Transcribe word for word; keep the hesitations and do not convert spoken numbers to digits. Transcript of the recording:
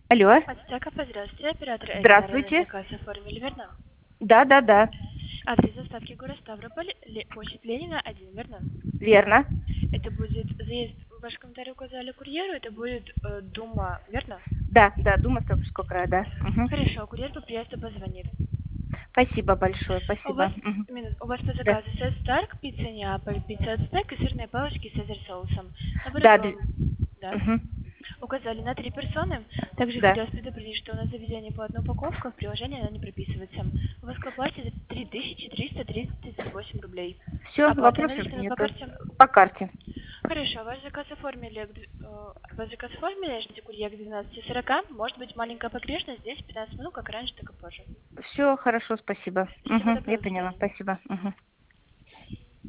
Алло. Ацтеков, здравствуйте, оператор Эльвира, Здравствуйте. заказ оформили, верно? Да, да, да. Адрес доставки город Ставрополь, Ле- площадь Ленина, один, верно? Верно. Это будет заезд, в вашем комментарии указали курьеру, это будет э, Дума, верно? Да, да, Дума Ставропольского края, да. Мгм. Хорошо, курьер по приезду позвонит. Спасибо большое, У вас, спасибо. Мгм. минут, у вас по Да. заказу сет Старк, пицца Неаполь, пицца Ацтек и сырные палочки с цезарь соусом. Наоборот, Да, вам, д- да? мгм. Указали на три персоны. Также Да. хотелось предупредить, что у нас заведение по одной упаковке, в приложении она не прописывается. У вас к оплате три тысячи триста тридцать восемь рублей. Все, Оплата вопросов наличными по нету. карте? По карте. Хорошо, ваш заказ оформили, к д- э, ваш заказ оформили, ждите курьер к двенадцати сорока. Может быть маленькая погрешность, десять-пятнадцать минут, как раньше, так и позже. Все хорошо, спасибо. Всего Мгм. Я доброго, до поняла, свидания. спасибо. Мгм.